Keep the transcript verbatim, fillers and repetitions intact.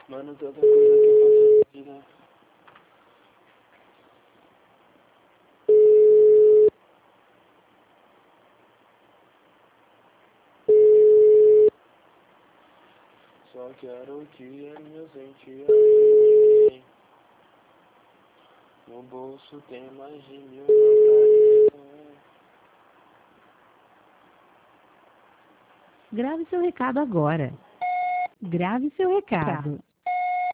Mano, tanta coisa que eu faço na vida. Só quero que é meu sentir. No bolso tem mais de mil reais. Grave seu recado agora. Grave seu recado.